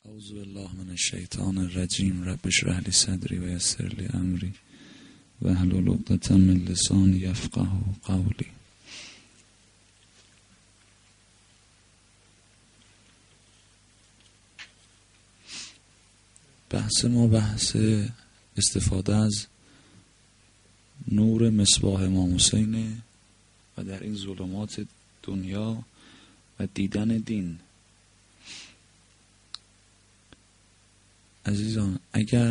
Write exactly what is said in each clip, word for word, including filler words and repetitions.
اعوذ بالله من الشیطان الرجیم. رب اشرح لی صدری و یسر لی امری واحلل عقدة من لسانی یفقهوا قولی. بحث ما بحث استفاده از نور مصباح امام حسین و در این ظلمات دنیا و دیدن دین. عزیزان، اگر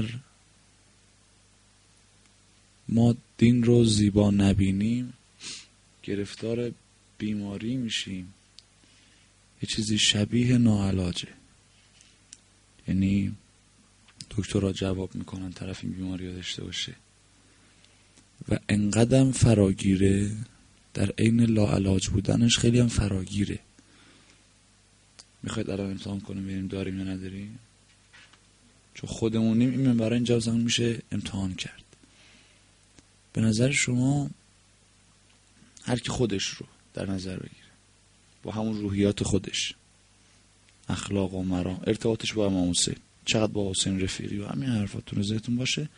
ما دین رو زیبا نبینیم گرفتار بیماری میشیم. یه چیزی شبیه ناعلاجه، یعنی دکترها جواب میکنن طرف این بیماری رو داشته باشه و انقدرم فراگیره، در عین لاعلاج بودنش خیلی هم فراگیره. میخواید الان امتحان کنیم ببینیم داریم یا نداریم؟ چون خودمونیم این منبره اینجا زمان میشه امتحان کرد. به نظر شما هر کی خودش رو در نظر بگیره با همون روحیات خودش، اخلاق و مرام، ارتباطش با امام حسین، چقدر با حسین رفیقی و همین حرفاتون ذهنتون باشه،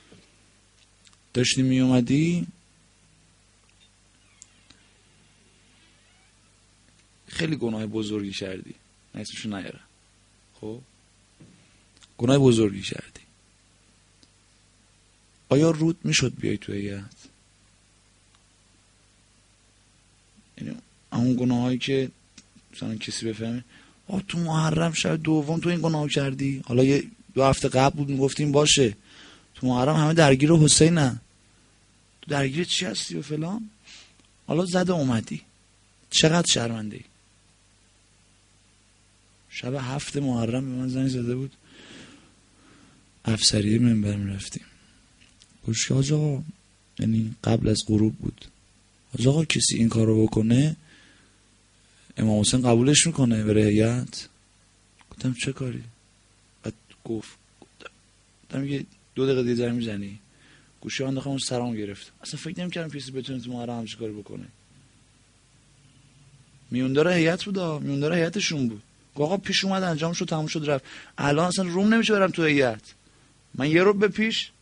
داشتی می اومدی خیلی گناه بزرگی کردی، نه اسمشو نیارم، خب گناه بزرگی کردی، آیا رود میشد بیای تو هیئت؟ یعنی اون گناهایی که مثلا کسی بفهمه آه تو محرم شب دوم تو این گناه کردی، حالا یه دو هفته قبل بود میگفتیم باشه تو محرم همه درگیر حسینن، تو درگیر چی هستی و فلان، حالا زده اومدی، چقدر شرمنده ای. شب هفت محرم به من زنگ زده بود، افسریه منبر میرفتیم، گوش حاج آقا، یعنی قبل از غروب بود، حاج آقا کسی این کار رو بکنه امام حسین قبولش میکنه بره هیئت؟ گفتم چه کاری؟ بعد گفت گفتم یه دو دقیقه دیگه زنگ میزنی؟ گوشی انداختم سرمو گرفت، اصلا فکر نمی‌کردم کسی بتونه تو محرم همچین کاری بکنه. میوندار هیئت بود، میوندار هیئتشون بود، آقا پیش اومد انجام شد تموم شد رفت. الان اصلا روم نمیشه برم تو هیئت، من یه رو به پیش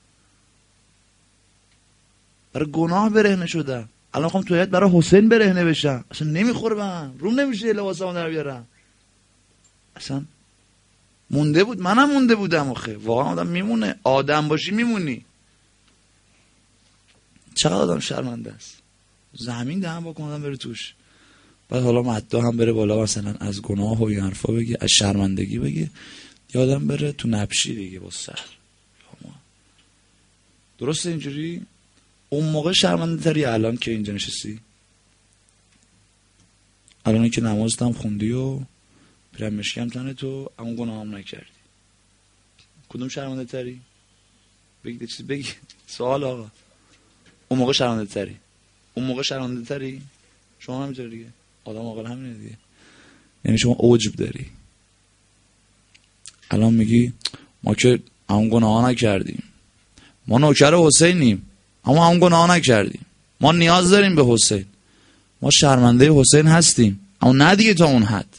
برای گناه برهنه شدم، الان میخوام تو هیئت برای حسین برهنه بشم، اصلا نمیخوره به من، روم نمیشه لباسامو در بیارم. اصلا مونده بود، منم مونده بودم. آخه واقعا آدم میمونه، آدم باشی میمونی. چقدر آدم شرمنده است، زمین دهن با کنم بره توش، بعد حالا مدعا هم بره بالا مثلا از گناه و این حرفا بگه، از شرمندگی بگه، یادم بره تو نبشی دیگه با سر. درسته اینجوری؟ اون موقع شرمنده تری الان که اینجا نشستی؟ الانی که نمازت هم خوندی و پیرم مشکم تنه تو اون گناه هم نکردی، کدوم شرمنده تری؟ بگی چیز بگی. سوال آقا، اون موقع شرمنده تری؟ اون موقع شرمنده تری؟ شما همینطور دیگه، آدم عاقل همینه دیگه. یعنی شما عجب داری، الان میگی ما که همون گناه نکردیم، ما نوکر حسینیم اما همون گناه نکردیم، ما نیاز داریم به حسین، ما شرمنده حسین هستیم، اما نه دیگه تا اون حد،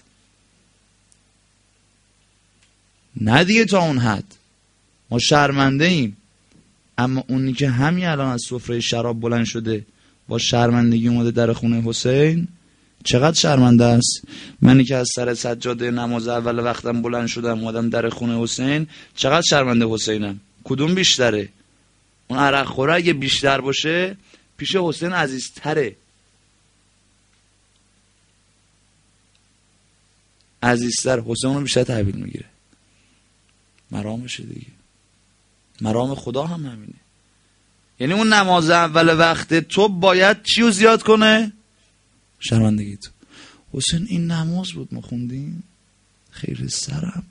نه دیگه تا اون حد، ما شرمنده ایم. اما اونی که همین الان از سفره شراب بلند شده با شرمندگی اومده در خونه حسین، چقدر شرمنده است. منی که از سر سجاده نماز اول وقتم بلند شدم اومدم در خونه حسین، چقدر شرمنده حسینم. کدوم بیشتره؟ اون عرق خوره اگه بیشتر باشه پیش حسین عزیزتره، عزیزتر، حسین اونو بیشتر تحویل میگیره، مرامشه دیگه، مرام خدا هم همینه. یعنی اون نماز اول وقت تو باید چیو زیاد کنه؟ شرمندگی تو. حسین این نماز بود ما خوندیم، خیر سرم،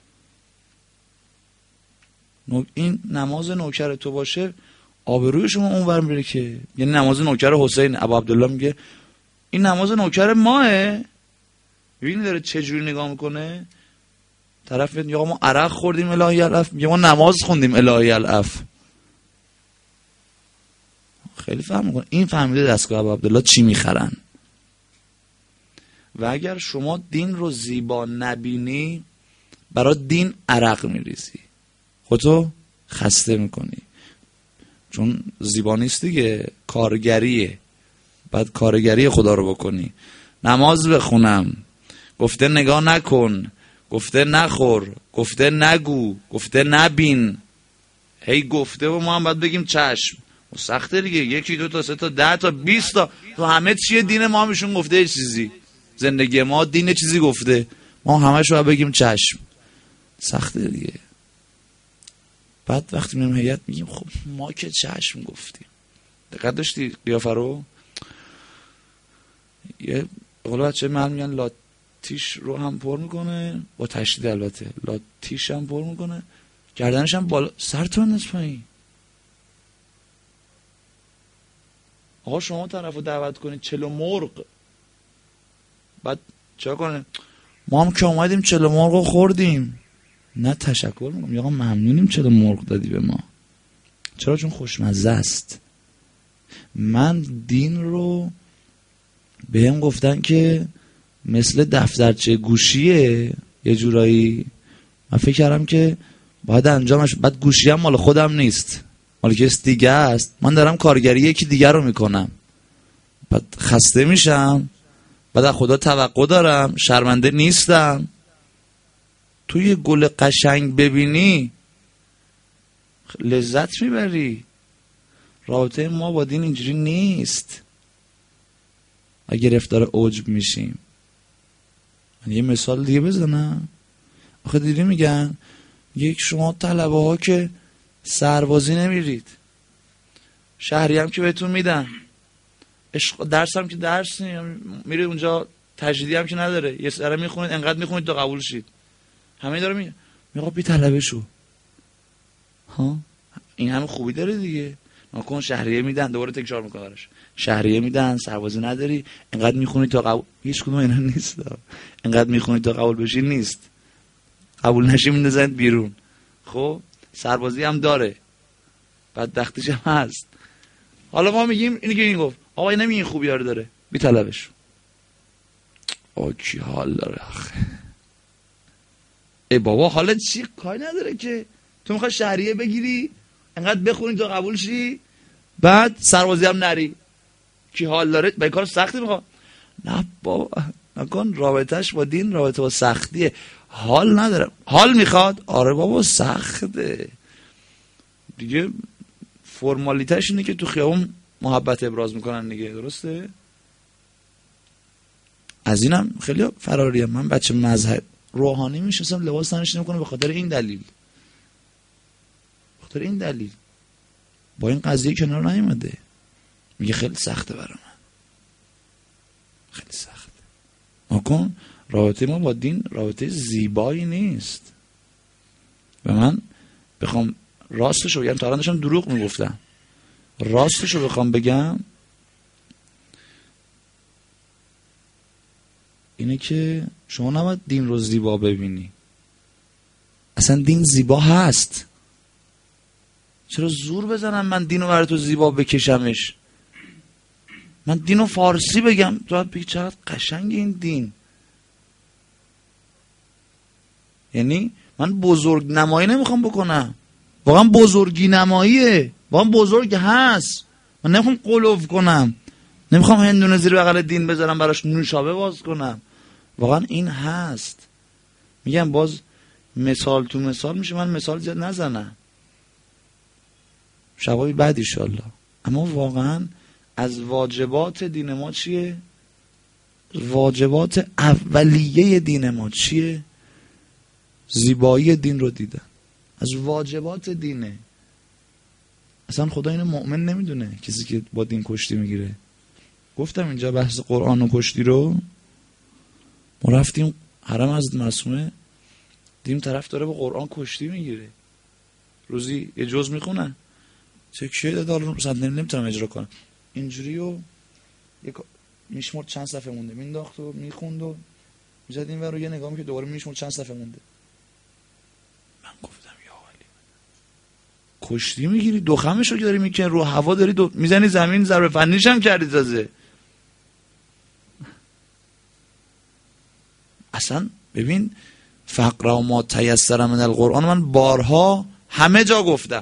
این نماز نوکر تو باشه آبروی شما اونور میره که، یعنی نماز نوکر حسین. ابو عبدالله میگه این نماز نوکر ماه. ببین داره چه جوری نگاه میکنه، طرف میگه ما عرق خوردیم الهی الاف، میگه ما نماز خوندیم الهی الاف. خیلی فهم میکنه، این فهمیده دستگاه ابو عبدالله چی میخرن. و اگر شما دین رو زیبا نبینی برای دین عرق میریزی، خودتو خسته میکنی، چون زیبا نیست دیگه، کارگریه، بعد کارگری خدا رو بکنی. نماز بخونم، گفته نگاه نکن، گفته نخور، گفته نگو، گفته نبین، هی گفته و ما هم باید بگیم چشم. و سخته دیگه، یکی دو تا سه تا ده تا بیست تا تو همه چیه دین ما همشون گفته یه چیزی، زندگی ما دین چیزی گفته، ما همش باید بگیم چشم. سخته دیگه. بعد وقتی میریم هیئت میگیم خب ما که چشم گفتیم. دقت داشتی قیافه رو؟ یه قول بچه من میگن لاتیش رو هم پر میکنه، با تشدید البته، لاتیش هم پر میکنه، گردنش هم بالا، سر تو انداز پایین. آقا شما طرف رو دعوت کنید چلو مرغ، بعد چرا کنه؟ ما هم که اومدیم چلو مرغ رو خوردیم. نه تشکر میکنم، آقا ممنونیم چلو مرغ دادی به ما. چرا؟ چون خوشمزه است. من دین رو بهم گفتن که مثل دفترچه گوشیه یه جورایی، من فکر کردم که باید انجامش، بعد گوشی هم مال خودم نیست، مال کسی دیگه است، من دارم کارگری یکی دیگر رو میکنم، بعد خسته میشم، بعد از خدا توقع دارم، شرمنده نیستم. توی یه گل قشنگ ببینی لذت میبری. رابطه ما با دین اینجوری نیست و گرفتار عجب میشیم. من یه مثال دیگه بزنم. آخه دیدی میگن یک شما طلبه ها که سربازی نمیرید، شهری هم که بهتون میدن، درس هم که درس میره اونجا، تجدیدی هم که نداره، یه سره میخونید انقدر میخونید تا قبول شید، همه داره میگه میگه بی طلبه شو. ها این همه خوبی داره دیگه. نکن شهریه میدن، دوباره تکرار میکنه براش، شهریه میدن، سربازی نداری، انقدر میخونی تا قبول، هیچ کدوم اینا نیست. انقدر میخونی تا قبول بشی نیست، قبول نشی میندازند بیرون. خب سربازی هم داره، بدبختیش هم هست. حالا ما میگیم اینی که این گفت آقا این نمیگه خوبی رو داره، بی طلبش. آقا کی حال داره آخه؟ ای بابا حالا چی کاری نداره که تو میخوای شهریه بگیری انقدر بخونی تا قبول شی، بعد سربازی هم نری، کی حال داره؟ به کار سختی میخواد. نه بابا نکن، رابطهش با دین رابطه با سختیه. حال نداره، حال میخواد، آره بابا سخته دیگه. فرمالیتش اینه که تو خیابون محبت ابراز میکنن دیگه، درسته؟ از اینم خیلی فراریم. من بچه مذهب روحانی میشستم لباس تنش نمیکنه به خاطر این دلیل، به خاطر این دلیل با این قضیه کنار نیومده، میگه خیلی سخته برای من، خیلی سخته. نکن رابطه ما با دین رابطه زیبایی نیست. و من بخوام راستشو بگم، تا الان داشتم دروغ میگفتم، راستشو بخوام بگم اینه که شما نباید دین رو زیبا ببینی. اصلا دین زیبا هست. چرا زور بزنم من دین رو برای تو زیبا بکشمش؟ من دین رو فارسی بگم تو باید بگی چقدر قشنگ این دین. یعنی من بزرگ نمایی نمیخوام بکنم، واقعا بزرگی نماییه، واقعا بزرگ هست. من نمیخوام قلوف کنم، نمیخوام هندونه زیر بغل دین بذارم براش نوشابه باز کنم، واقعا این هست. میگم باز مثال تو مثال میشه، من مثال زیاد نزنم، شبای بعد ایشالله. اما واقعا از واجبات دین ما چیه؟ واجبات اولیه دین ما چیه؟ زیبایی دین رو دیدن، از واجبات دینه. اصلا خدا اینو مؤمن نمیدونه، کسی که با دین کشتی میگیره. گفتم اینجا بحث قرآن و کشتی رو، ما رفتیم حرم حضرت معصومه، دیدیم طرف داره با قرآن کشتی میگیره، روزی یه جز میخونن، تکیه داده، حالا صد نمیتونم اجرا کنم، اینجوری و میشمرد چند صفحه مونده، مینداخت و میخوند و میزد این ور رو یه نگاه که دوباره میشمرد چند صفحه مونده. من گفتم یا علی، کشتی میگیری، دو خمش رو که داری میکنی رو هوا، داری دو... میزنی زمین، ضربه فنیش هم کردی تازه. اصلا ببین فقرا ما تیسر من القرآن من بارها همه جا گفتم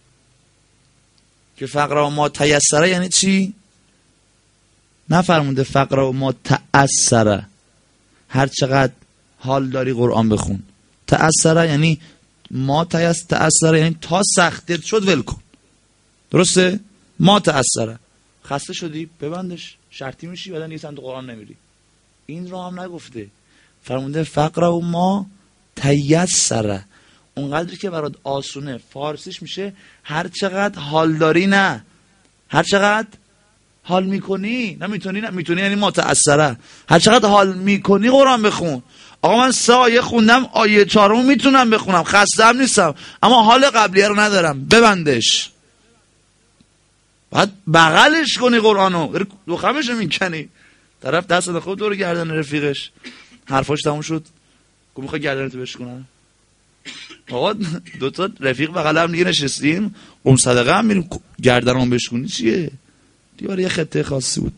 که فقرا ما تیسر یعنی چی؟ نفرمونده فقرا ما تأثر هر چقدر حال داری قرآن بخون. تأثر یعنی ما تیسر، تأثر یعنی تا سختت شد ول کن. درسته؟ ما تأثر خسته شدی ببندش، شرطی میشی بعدا دیگه سمت قرآن نمیری. این رو هم نگفته، فرمونده فقرا ما تیسر اونقدری که برات آسونه. فارسیش میشه هر چقدر حال داری، نه هر چقدر حال میکنی. نه میتونی، نه میتونی یعنی متأثره. هر چقدر حال میکنی قرآن بخون. آقا من سه آیه خوندم، آیه چهارم میتونم بخونم، خسته هم نیستم، اما حال قبلیه رو ندارم، ببندش. بعد بغلش کنی قرآنو، دو خمش رو میکنی. طرف دست خود دور گردن رفیقش، حرفاش تموم شد، گفت میخوای گردنتو بشکنم. آقا دو تا رفیق بغل هم دیگه نشستیم، قم صدقه هم میریم گردنم بشکنی چیه؟ دیوار یه خطه خاصی بود.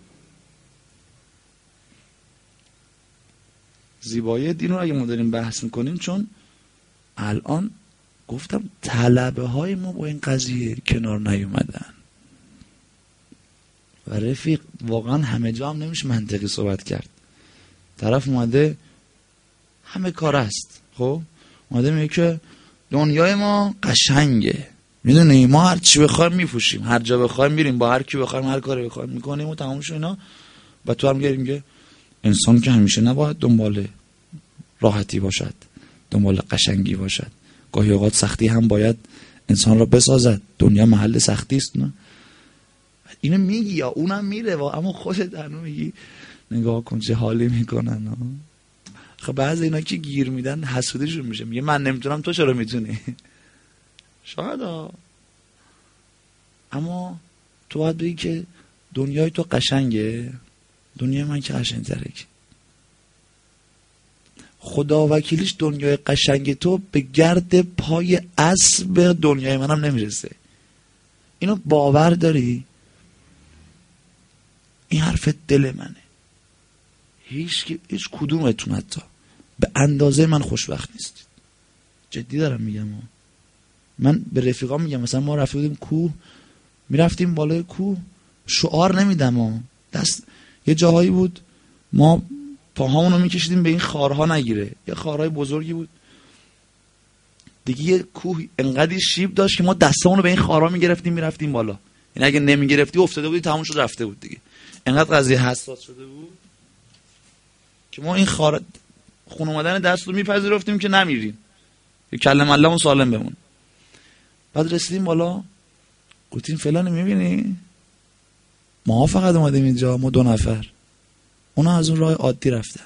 زیبایی دین رو اگه ما داریم بحث میکنیم، چون الان گفتم طلبه های ما با این قضیه کنار نیومدن و رفیق واقعا همه جا هم نمیشه منطقی صحبت کرد. طرف اومده همه کار است، خب اومده میگه که دنیای ما قشنگه، میدونی ما هر چی بخوایم میپوشیم، هر جا بخوایم میریم، با هر کی بخوایم هر کاری بخوایم میکنیم و تمام شد اینا. و تو هم میگه انسان که همیشه نباید دنبال راحتی باشد، دنبال قشنگی باشد، گاهی اوقات سختی هم باید انسان را بسازد، دنیا محل سختی است. نه اینو میگی یا اونم میره و اما خودت هنو میگی نگاه کن چه حالی میکنن. خب بعضی اینا که گیر میدن حسودشون میشه، میگه من نمیتونم تو چرا میتونی؟ شاید ها، اما تو باید بگی که دنیای تو قشنگه، دنیای من که قشنگ‌تره. که خدا وکیلیش دنیای قشنگ تو به گرد پای اسب دنیای منم نمیرسه. اینو باور داری؟ این حرف دل منه. هیچ که هیچ کدومتون حتی به اندازه من خوشبخت نیستید. جدی دارم میگم. من به رفیقام میگم مثلا ما رفته بودیم کوه، میرفتیم بالای کوه، شعار نمیدم ها، دست یه جاهایی بود ما پاهامونو میکشیدیم به این خارها نگیره، یه خارهای بزرگی بود دیگه، یه کوه انقدی شیب داشت که ما دستامونو به این خارها میگرفتیم میرفتیم بالا. یعنی اگه نمیگرفتی افتاده بودی تموم شد رفته بود دیگه. انقدر قضیه حساس شده بود که ما این خار خون اومدن دست رو میپذیرفتیم که نمیریم، یه کلم اللهمون سالم بمون. بعد رسیدیم بالا، گفتیم فلان میبینی ما فقط اومدیم اینجا، ما دو نفر، اونا از اون راه عادی رفتن.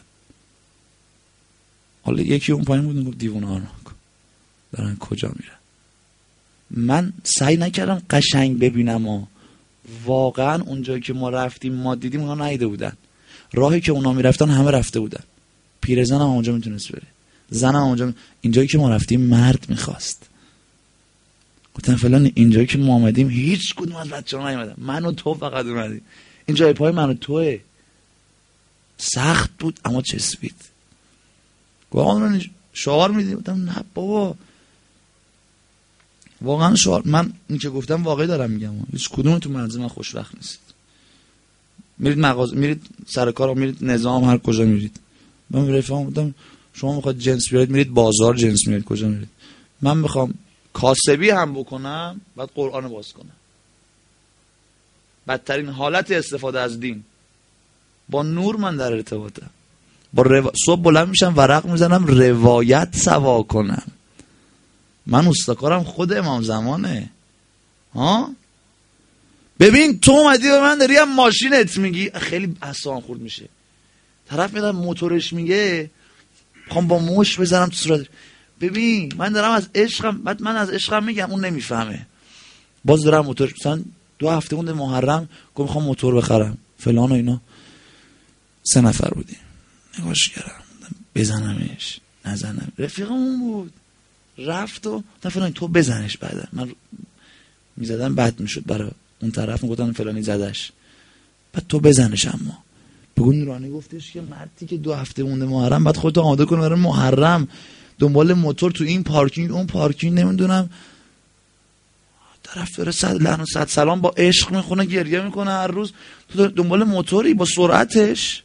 حالا یکی اون پایین بود گفت دیوونه ها دارن کجا میرن. من سعی نکردم قشنگ ببینم و واقعا اونجایی که ما رفتیم ما دیدیم اونا نیده بودن، راهی که اونا میرفتن همه رفته بودن. پیرزن هم اونجا میتونست بره، زن هم اونجا. اینجایی که ما رفتیم مرد میخواست. گفتن فلان اینجایی که ما آمدیم هیچ کدوم از بچه‌ها نیومدن، من و تو فقط اومدیم. این جای پای من و توئه. سخت بود اما چسبید. گفتم شعار میدیم. گفتم نه بابا واقعا شعار، من این که گفتم واقعی دارم میگم، هیچ کدوم تو منزل من خوشبخت نیست. میرید مغازه، میرید سر کار، میرید نظام، هر کجا میرید. من رفیقام گفتم شما میخواد جنس بیارید میرید بازار جنس میارید، کجا میرید؟ من میخوام کاسبی هم بکنم بعد قرآن باز کنم. بدترین حالت استفاده از دین. با نور من در ارتباطم. با رو... صبح بلند میشم ورق میزنم روایت سوا کنم. من استکارم خود امام زمانه. ها ببین تو اومدی به من داری هم ماشینت میگی، خیلی اعصابم خورد میشه. طرف میاد موتورش میگه میخوام با موش بزنم تو صورتش. ببین من دارم از عشقم، بعد من از عشقم میگم اون نمیفهمه. باز دارم موتور، مثلا دو هفته مونده محرم گفت میخوام موتور بخرم فلان و اینا، سه نفر بودیم، نگاش کردم بزنمش نزنم. رفیقمون بود رفت و فلان تو بزنش. بعد من میزدم بد میشد برای اون طرف، میگفتن فلانی زدش، بعد تو بزنش. اما بگو نورانی گفتش که مردی که دو هفته مونده محرم بعد خودتو آماده کن برای محرم، دنبال موتور تو این پارکینگ اون پارکینگ نمیدونم، طرف داره صد لعن و صد سلام با عشق میخونه گریه میکنه هر روز، تو دنبال موتوری با سرعتش.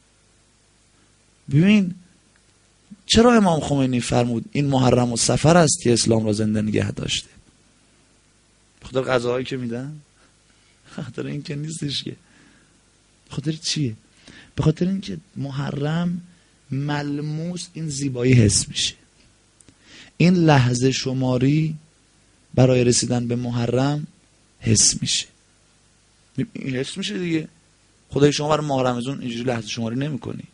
ببین چرا امام خمینی فرمود این محرم و سفر است که اسلام را زنده نگه داشته؟ بخاطر غذاهایی که میدن؟ بخاطر این که نیستش که. بخاطر چیه؟ به خاطر اینکه محرم ملموس این زیبایی حس میشه. این لحظه شماری برای رسیدن به محرم حس میشه. این حس میشه دیگه. خدای شما برای محرم از اون اینجوری لحظه شماری نمی کنی.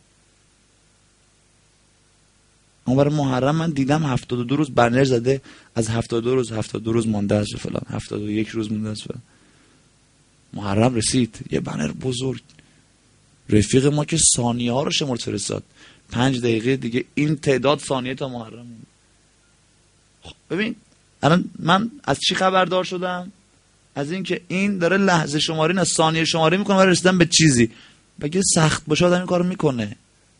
اما برای محرم من دیدم هفتاد و دو روز بنر زده، از هفتاد و دو روز هفتاد و دو روز مونده است فلان، هفتاد و یک روز مونده است فلان. محرم رسید یه بنر بزرگ، رفیق ما که ثانیه ها رو شمرد فرستاد، پنج دقیقه دیگه این تعداد ثانیه تا محرم. خب ببین الان من از چی خبردار شدم؟ از این که این داره لحظه شماری نه ثانیه شماری میکنه برای رسیدن به چیزی. بگه سخت باشه آدم این کارو میکنه.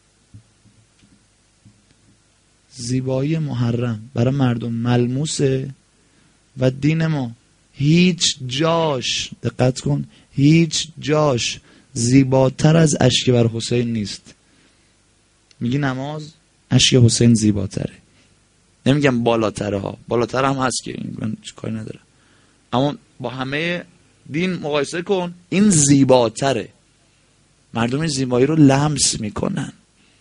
زیبایی محرم برای مردم ملموسه و دین ما هیچ جاش، دقت کن، هیچ جاش زیباتر از اشک بر حسین نیست. میگی نماز، اشک حسین زیباتره. نمیگم بالاتره ها، بالاتر هم هست که این کاری نداره، اما با همه دین مقایسه کن این زیباتره. مردم این زیبایی رو لمس میکنن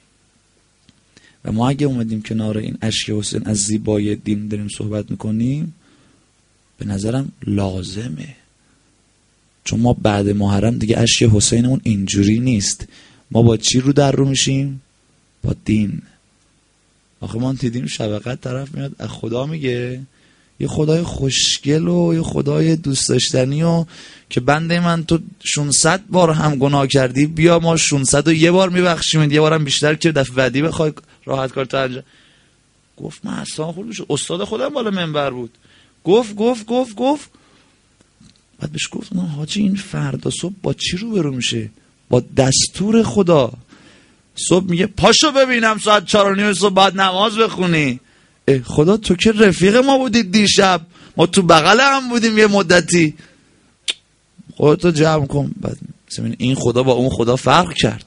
و ما اگه اومدیم کنار این اشک حسین از زیبایی دین داریم صحبت میکنیم، به نظرم لازمه. چون ما بعد محرم دیگه اشک حسینمون اینجوری نیست. ما با چی رو در رو میشیم؟ با دین. آخه ما دیدیم شبقت طرف میاد از خدا میگه یه خدای خوشگل و یه خدای دوست داشتنی و که بنده من تو ششصد بار هم گناه کردی، بیا ما ششصد و یه بار میبخشیم، یه بارم بیشتر که دفعه بعدی بخوای راحت کار تا انجام. گفت من اصلا خود بشه. استاد خودم بالا منبر بود. گفت گفت گفت گفت بعد بهش گفتم حاجی این فردا صبح با چی رو برو میشه؟ با دستور خدا. صبح میگه پاشو ببینم ساعت چهار و نیم صبح باید نماز بخونی. خدا تو که رفیق ما بودی دیشب، ما تو بغل هم بودیم یه مدتی، خودتو جمع کن. بعد این خدا با اون خدا فرق کرد.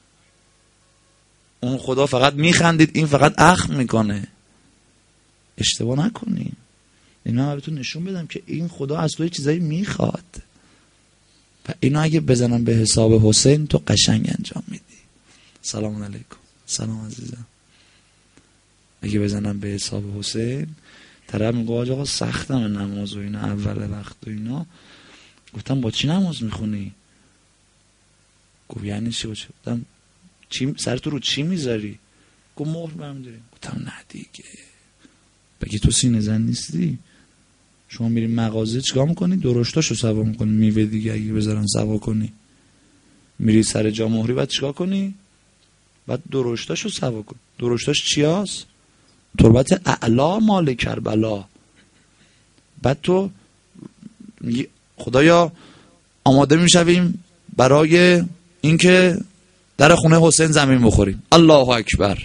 اون خدا فقط میخندید، این فقط اخم میکنه. اشتباه نکنیم. این من براتون نشون بدم که این خدا از توی چیزایی میخواد و اینو اگه بزنم به حساب حسین تو قشنگ انجام میدی. سلام علیکم. سلام عزیزم. اگه بزنم به حساب حسین، طرف میگه آقا سختم نماز و اینا اول وقت و اینا. گفتم با چی نماز میخونی؟ گفت یعنی چی؟ گفتم چی سر تو رو چی میذاری؟ گفت مهر برم داریم. گفتم نه دیگه، بگی تو سینه زن نیستی؟ شما میری مغازه چیکار میکنی؟ درشتاشو سوا میکنی، میوه دیگه اگه بذارن سوا کنی. میری سر جا مهری بعد چیکار کنی؟ بعد درشتاشو سوا کن. درشتاش چی هست؟ تربت اعلا مال کربلا. بعد تو میگی خدایا آماده میشویم برای اینکه در خونه حسین زمین بخوریم. الله اکبر.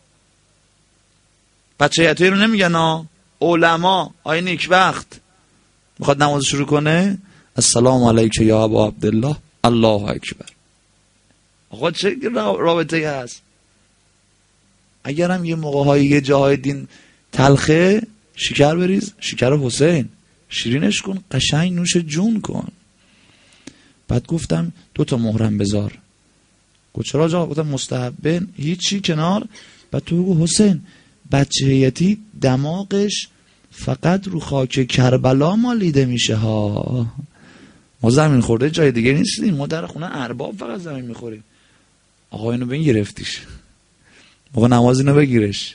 بچه یتوی رو نمیگن ها، علما آی نیکبخت میخواد نماز شروع کنه، السلام علیک یا ابا عبدالله، الله اکبر. آقا چه رابطه هست؟ اگرم یه موقع های یه جاهای دین تلخه، شکر بریز، شکر حسین شیرینش کن، قشنگ نوش جون کن. بعد گفتم دو تا مهرم بذار. گفت چرا آقا؟ گفتم مستحبه هیچی کنار. بعد تو بگو حسین بچه هیتی دماغش فقط رو خاک کربلا مالیده میشه ها. ما زمین خورده جای دیگه نیستیم، ما در خونه ارباب فقط زمین میخوریم. آقا اینو بین گرفتیش، موقع نماز اینو بگیرش.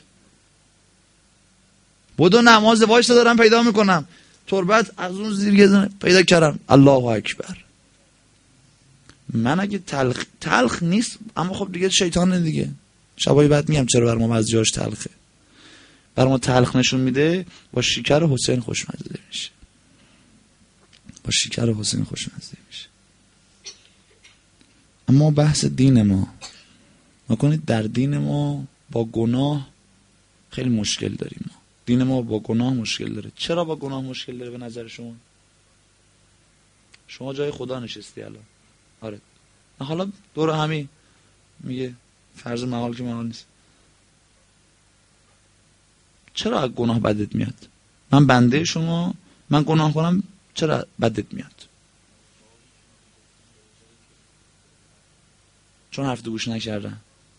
بودو نماز وایستا دارم پیدا میکنم، تربت از اون زیر پیدا کردم، الله اکبر. من اگه تلخ تلخ نیست، اما خب دیگه شیطانه دیگه. شبای بعد میگم چرا بر ما از جاش تلخه. بر ما تلخ نشون میده با شکر حسین خوشمزه میشه. با شکر حسین خوشمزه میشه. اما بحث دین ما نکنید، در دین ما با گناه خیلی مشکل داریم. ما دین ما با گناه مشکل داره. چرا با گناه مشکل داره به نظر شما؟ شما جای خدا نشستی الان. آره حالا دور همین میگه فرض محال که محال نیست. چرا از گناه بدت میاد؟ من بنده شما، من گناه کنم چرا بدت میاد؟ چون حرف تو گوش نکردن.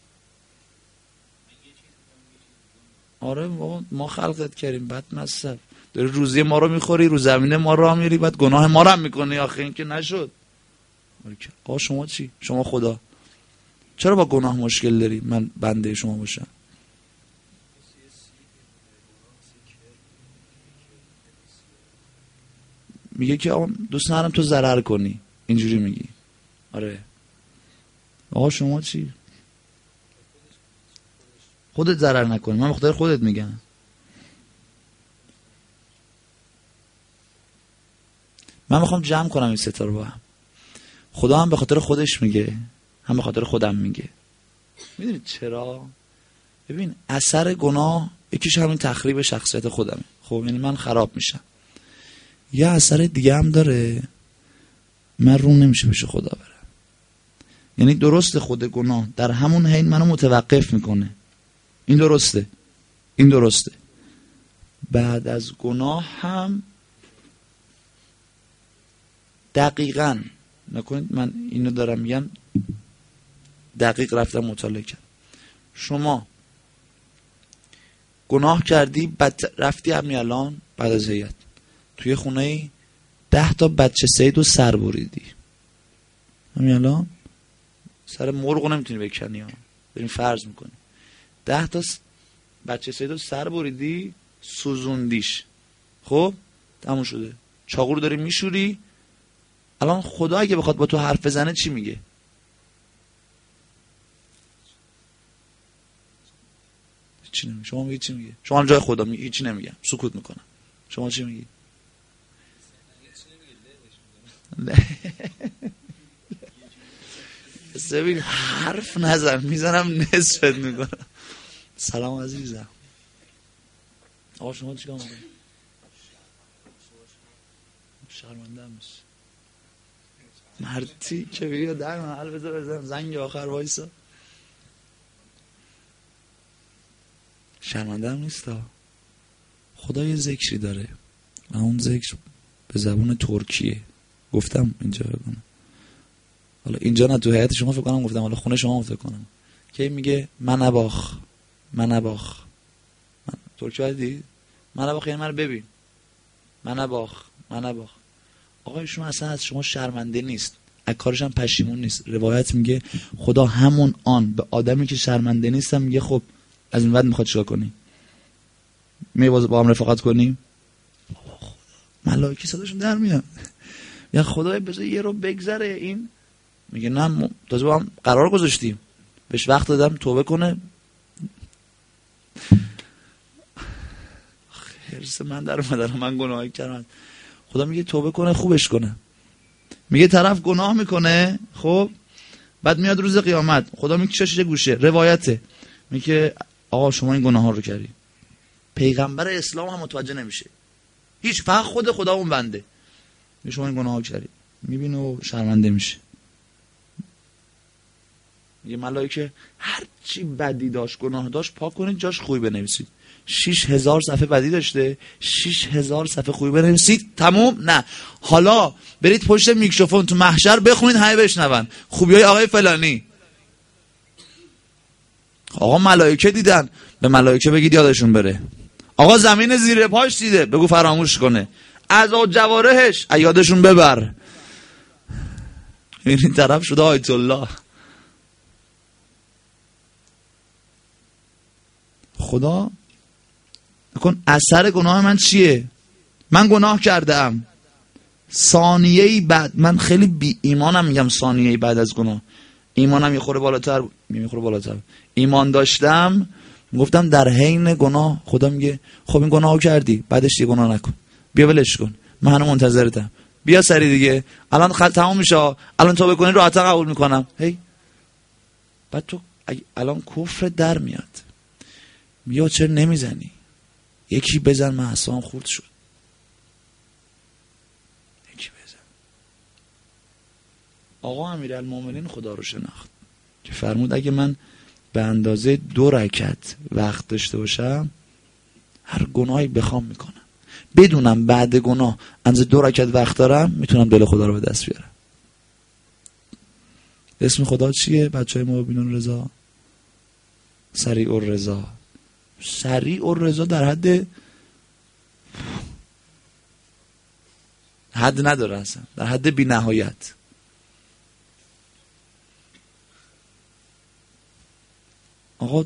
آره بابا ما خلقت کردیم، بد مصرف داری روزی ما رو میخوری، رو زمینه ما رو میری، بعد گناه ما رو هم میکنی. آخه این که نشد. آقا شما چی؟ شما خدا چرا با گناه مشکل داری من بنده شما باشم؟ میگه که آقا دوست ندارم تو ضرر کنی، اینجوری میگی. آره آقا شما چی؟ خودت ضرر نکنی. من به خاطر خودت میگم. من میخوام جمع کنم این ستا رو با هم. خدا هم به خاطر خودش میگه، هم به خاطر خودم میگه. میدونید چرا؟ ببین اثر گناه یکیش همین تخریب شخصیت خودمه. خب یعنی من خراب میشم. یه اثر دیگه هم داره، من رو نمیشه بشه خدا برم. یعنی درسته خود گناه در همون حین منو متوقف میکنه. این درسته، این درسته. بعد از گناه هم دقیقاً نکنید، من اینو دارم میگم دقیق رفتم مطالعه کردم. شما گناه کردی، بعد رفتی همین الان بعد از هیئت توی خونه ده تا بچه صید رو سر بریدی. همین الان سر مرغ رو نمیتونی بکنی ها، بریم فرض میکنی ده تا بچه صید رو سر بریدی، سوزوندیش. خب تموم شده. چاقو رو داری میشوری. الان خدا اگه بخواد با تو حرف بزنه چی میگه؟ چی نمیگه؟ شما میگی چی میگه؟ شما جای خدا میگی هیچی نمیگم، سکوت میکنم. شما چی میگی؟ ببین حرف نزن، میزنم نصفت میکنم. سلام عزیزم. آقا شما چیکار میکنی؟ شرمنده هم میشه مرتی که بیا در محل بذار بزنم زنگ آخر وایسا. شرمنده هم نیست ها. خدا یه ذکری داره و اون ذکر به زبون ترکیه. گفتم اینجا بگم، حالا اینجا نه تو حیات شما فکر کنم گفتم، حالا خونه شما فکر کنم که میگه من اباخ من اباخ من ترکی بدی من اباخ یعنی من ببین من اباخ من اباخ. آقای شما اصلا از شما شرمنده نیست، از کارش هم پشیمون نیست. روایت میگه خدا همون آن به آدمی که شرمنده نیستم میگه خب از این بعد میخواد چیکار کنی؟ می با هم رفاقت کنیم؟ ملائکه صداشون در میاد. یا خدای بذار یه رو بگذره این. میگه نه تازه با هم قرار گذاشتیم، بهش وقت دادم توبه کنه. خرس من در اومد، من گناهی کردم. خدا میگه توبه کنه خوبش کنه. میگه طرف گناه میکنه، خب بعد میاد روز قیامت خدا میکشش یه گوشه. روایته میگه آقا شما این گناه ها رو کردی. پیغمبر اسلام هم متوجه نمیشه هیچ، فقط خود خدا اون بنده میگه شما این گناه ها کردی. میبینه و شرمنده میشه. یه ملائکه هر چی بدی داشت گناه داشت پاک کنید جاش خوبی بنویسید. شش هزار صفحه بدی داشته، شش هزار صفحه خوبی بنویسید. تموم؟ نه. حالا برید پشت میکروفون تو محشر بخونید همه بشنون خوبیای آقای فلانی. آقا ملائکه دیدن، به ملائکه بگید یادشون بره. آقا زمین زیر پاش دیده، بگو فراموش کنه. اعضا و جوارحش یادشون ببر. این طرف شده آیت الله. خدا نکن اثر گناه من چیه؟ من گناه کردم ثانیه‌ای بعد، من خیلی بی ایمانم میگم ثانیه‌ای بعد از گناه ایمانم یه خوره بالاتر یه خوره بالاتر ایمان داشتم، گفتم در حین گناه خدا میگه خب این گناهو کردی بعدش یه گناه نکن، بیا ولش کن، من هنوز منتظرتم. بیا سری دیگه، الان خط تمام میشه، الان تو بکنی راحتا قبول میکنم. هی بعد تو الان کفر در میاد، بیا چرا نمیزنی؟ یکی بزن، من اصلا خورد شد. یکی بزن. آقا امیرالمومنین خدا رو شناخت که فرمود اگه من به اندازه دو رکعت وقت داشته باشم هر گناهی بخوام میکنم، بدونم بعد گناه اندازه دو رکعت وقت دارم میتونم دل خدا رو به دست بیارم. اسم خدا چیه بچهای ما ببینون؟ رضا. سریع الرضا. سریع الرضا در حد حد نداره اصلا، در حد بی نهایت. آقا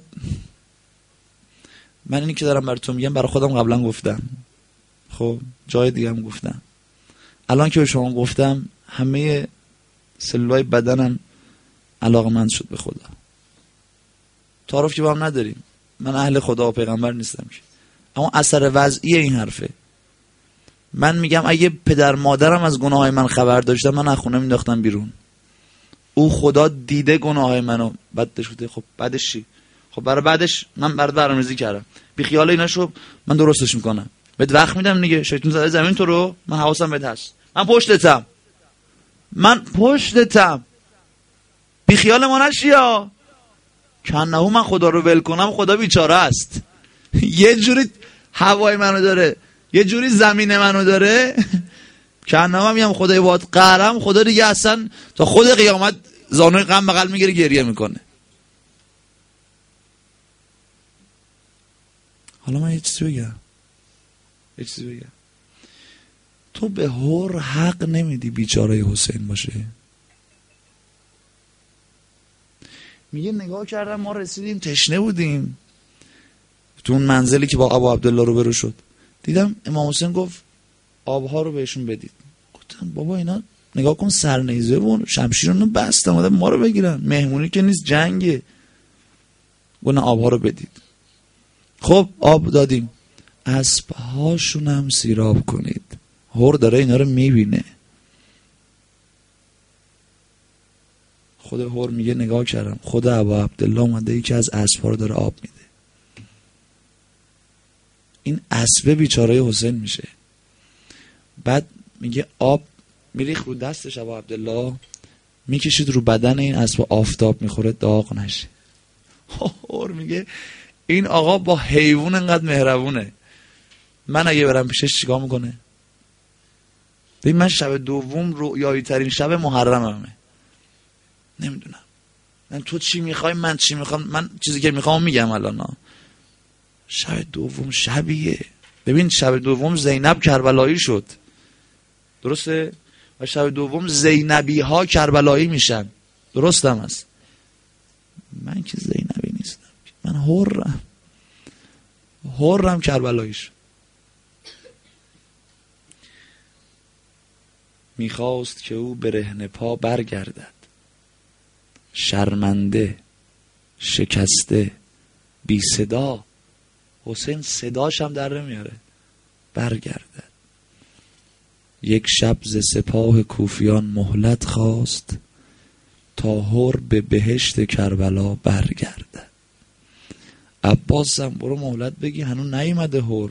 من اینی که دارم براتون میگم برای خودم قبلا گفتم، خب جای دیگه هم گفتم، الان که به شما گفتم همه سلولای بدنم علاقمند شد به خدا. تعارف که با هم نداریم، من اهل خدا و پیغمبر نیستم که، اما اثر وضعی این حرفه. من میگم اگه پدر مادرم از گناههای من خبر داشتن من از خونه مینداختم بیرون. او خدا دیده گناههای منو، بدش بوده، خب بعدش چی؟ خب برای بعدش من برات برنامه‌ریزی کردم، بی خیال اینا شو، من درستش میکنم، بهت وقت میدم دیگه. شیطان زده زمین تو رو، من حواسم بهت هست، من پشتتم، من پشتتم، بی خیال ما نشی ها. کنهو من خدا رو ول کنم خدا بیچاره است. یه جوری هوای منو داره، یه جوری زمین منو داره، کنهو هم میگم خدای باهات قهرم، خدا دیگه اصلا تا خود قیامت زانوی غم بغل میگیره گریه میکنه. حالا من یه چیزی بگم، یه چیزی بگم، تو به هر حق نمیدی بیچاره حسین باشه. میگه نگاه کردم ما رسیدیم تشنه بودیم تو اون منزلی که با ابو عبدالله رو برو شد، دیدم امام حسین گفت آبها رو بهشون بدید. گفتم بابا اینا نگاه کن سرنیزه بون شمشیرونو بستن اومدن ما رو بگیرن، مهمونی که نیست جنگه. گفتن آبها رو بدید. خب آب دادیم، اسبهاشون هم سیراب کنید. هر داره اینا رو میبینه. خود هر میگه نگاه کردم خود ابو عبدالله اومده یکی از اسبها رو داره آب میده. این اسبه بیچاره حسین میشه. بعد میگه آب میریخ رو دستش ابو عبدالله، میکشید رو بدن این اسب، آفتاب میخوره داغ نشه. هر میگه این آقا با حیوان انقدر مهربونه، من اگه برم پیشش چیکار میکنه؟ ببین من شب دوم رویایی ترین شب محرممه، نمیدونم من تو چی میخوای من چی میخوام، من چیزی که میخوام میگم الان. شب دوم شبیه، ببین شب دوم زینب کربلایی شد، درسته؟ و شب دوم زینبی ها کربلایی میشن، درست هم هست. من که زینبی نیستم، من حرم، حرم کربلایی شد. میخواست که او برهنه پا برگردد، شرمنده شکسته بی صدا. حسین صداش هم در نمیاره. برگردد. یک شب ز سپاه کوفیان مهلت خواست، تا هر به بهشت کربلا برگردد. عباس هم برو مهلت بگی، هنوز نیومده هر.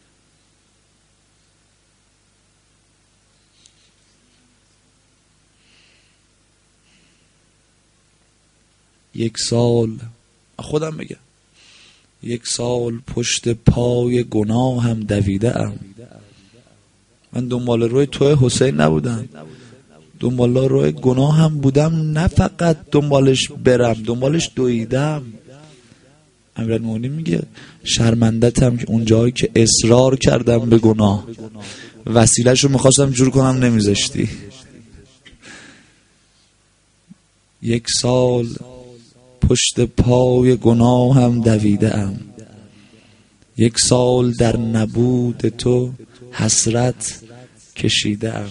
یک سال خودم بگم یک سال پشت پای گناه هم دویده ام. من دنبال روی توی حسین نبودم، دنبال روی گناه هم بودم، نه فقط دنبالش برم، دنبالش دویدم. امیرالمومنین میگه شرمندتم که اون جایی که اصرار کردم به گناه، وسیله‌ش رو میخواستم جور کنم نمیذاشتی. یک سال پشت پای گناه هم دویده ام، یک سال در نبود تو حسرت کشیده ام.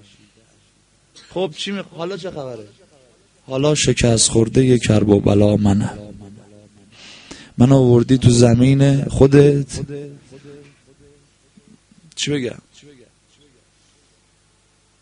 خب چی می... حالا چه خبره؟ حالا شکست خورده یک کرب و بلا منم. من آوردی تو زمین خودت، چی بگم؟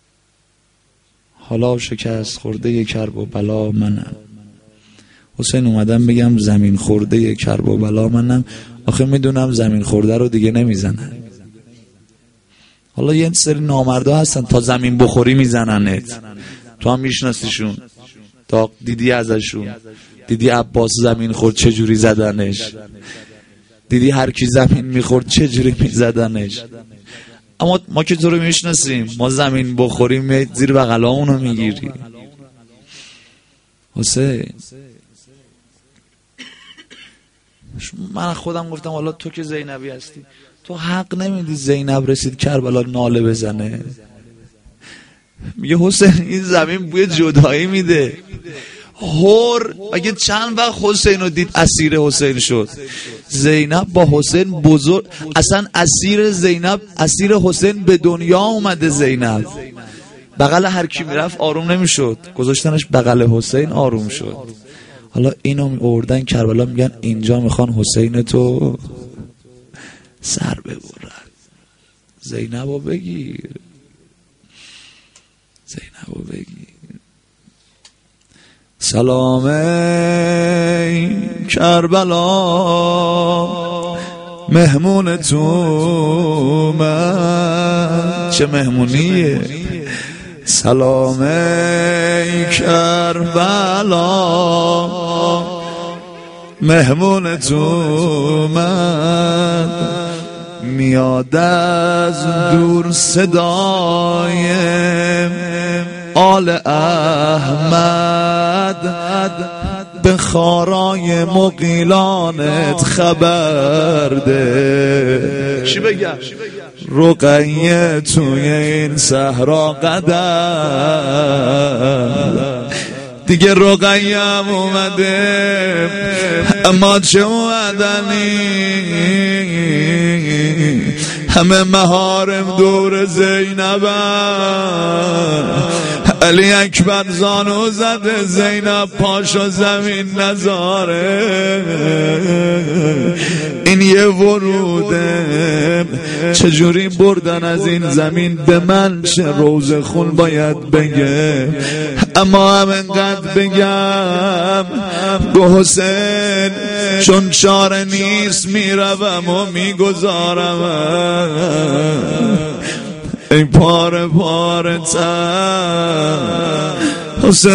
حالا شکست خورده کرب و بلا منم. حسین اومدم بگم زمین خورده کرب و بلا منم، آخه میدونم زمین خورده رو دیگه نمیزنن. حالا یه سری نامردا هستن تا زمین بخوری میزننت، تو هم میشناسیشون، تا دیدی ازشون، دیدی عباس زمین خورد چجوری زدنش، دیدی هر کی زمین میخورد چجوری میزدنش. اما ما که تو رو میشناسیم، ما زمین بخوریم زیر بغلامونو میگیری. حسین من خودم گفتم حالا تو که زینبی هستی، تو حق نمیدی زینب رسید کربلا ناله بزنه؟ میگه حسین این زمین بوی جدایی میده. هور مگه چند وقت حسین رو دید اسیر حسین شد؟ زینب با حسین بزرگ، اصلا اسیر زینب، اسیر حسین به دنیا اومده. زینب بغل هر کی میرفت آروم نمیشد، گذاشتنش بغل حسین آروم شد. حالا اینو می آوردن کربلا، میگن اینجا میخوان حسین تو سر ببرن. زینبو بگیر، زینبو بگیر. سلام ای کربلا مهمون تو من، چه مهمونیه. سلام ای کربلا مهمون تو من، میاد از دور صدای آل احمد، به خارای مغیلانت خبر ده. چی بگم؟ رقیه توی این صحرا قدم، دیگه رقیه هم اومده، اما چه اومدنی، همه مهارم دور زینبم. علی اکبر زانو زده، زینب پاشو زمین نزاره. این یه وروده، چجوری بردن از این زمین به من، چه روز خون باید بگه. اما هم انقدر بگم به حسین چون چاره نیست میروم و میگذارم. ای پاره پاره تن حسین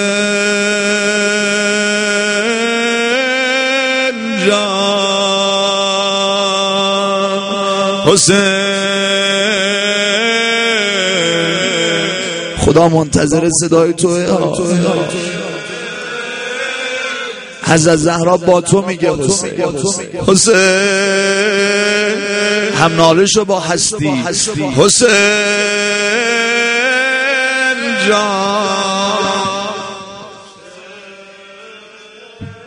جان، حسین. خدا منتظر صدای توه. حضرت زهرا با تو میگه حسین، حسین هم نالشو با هستی، حسین جان.